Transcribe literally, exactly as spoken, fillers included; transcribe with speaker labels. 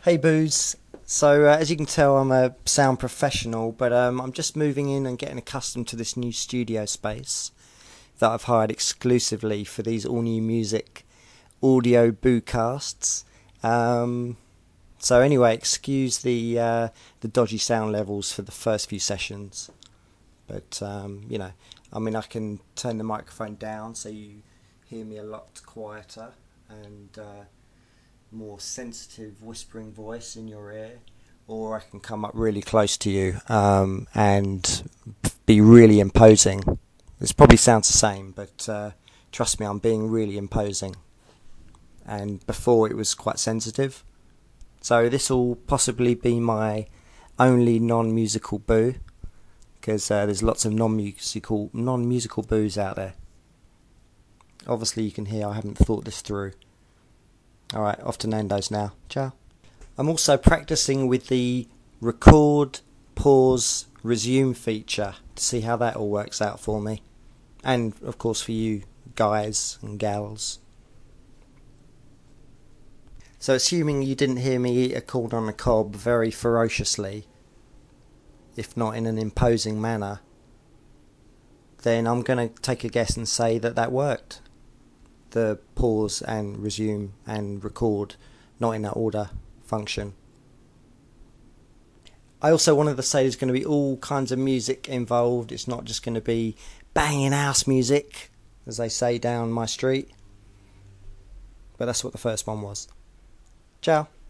Speaker 1: Hey Booze. So uh, as you can tell, I'm a sound professional, but um, I'm just moving in and getting accustomed to this new studio space that I've hired exclusively for these all new music audio boocasts. Um, so anyway, excuse the uh, the dodgy sound levels for the first few sessions, but um, you know, I mean, I can turn the microphone down so you hear me a lot quieter and. Uh, more sensitive whispering voice in your ear, or I can come up really close to you um, and be really imposing. This probably sounds the same, but uh, trust me, I'm being really imposing. And before it was quite sensitive. So this will possibly be my only non-musical boo, because uh, there's lots of non-musical non-musical boos out there. Obviously, you can hear I haven't thought this through. Alright, off to Nando's now. Ciao. I'm also practicing with the record, pause, resume feature to see how that all works out for me. And, of course, for you guys and gals. So, assuming you didn't hear me eat a corn on the cob very ferociously, if not in an imposing manner, then I'm going to take a guess and say that that worked. The pause and resume and record, not in that order, function. I also wanted to say there's going to be all kinds of music involved. It's not just going to be banging house music, as they say down my street. But that's what the first one was. Ciao.